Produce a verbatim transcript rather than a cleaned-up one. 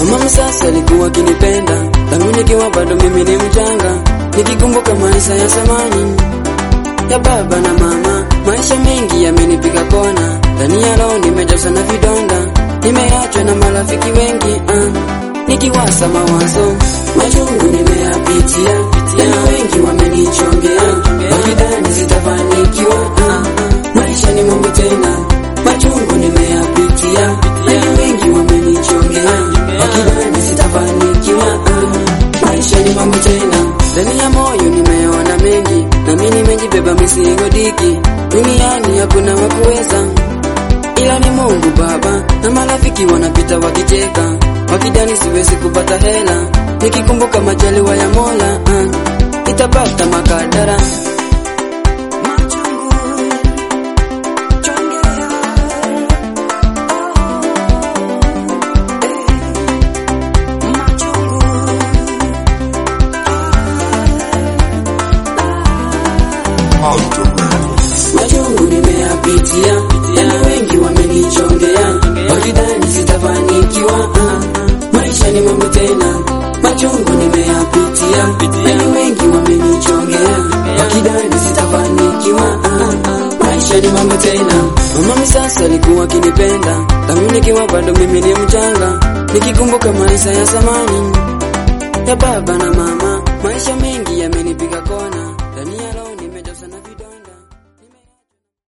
Mama msasa alikuwa akinipenda tangu nikiwa bado mimi ni mchanga. Nikikumbuka maisha ya zamani ya baba na mama, maisha mengi yamenipiga kona. Ndani ya roho nimejaza na vidonda, nimeachwa na marafiki wengi uh. Nikiwasa mawazo machungu nimeyapitia, tena wengi wamenichongea wakidhani sitafanikiwa uh. Maisha ni mambo tena, machungu nimeyapitia, tena wengi wamenichongea wakidhani sitafanikiwa uh. Maisha ni mambo tena, ndani ya moyo nimeona mengi, na mimi nimejibeba mizigo diki. Duniani hakuna wakuweza ila ni Mungu Baba, na marafiki wanapita wakicheka wakidhani siwezi kupata hela. Nikikumbuka majaliwa ya Mola uh, itapata makadara. Machungu nimeyapitia, tena wengi wamenichongea wakidhani sitafanikiwa uh. Maisha ni mambo tena, machungu nimeyapitia, tena wengi wamenichongea wakidhani sitafanikiwa uh. Maisha ni mambo tena. Mama sasa alikuwa akinipenda tangu nikiwa bado mimi ni mchanga. Nikikumbuka maisha ya zamani ya baba na mama, maisha mengi yamenipiga kona.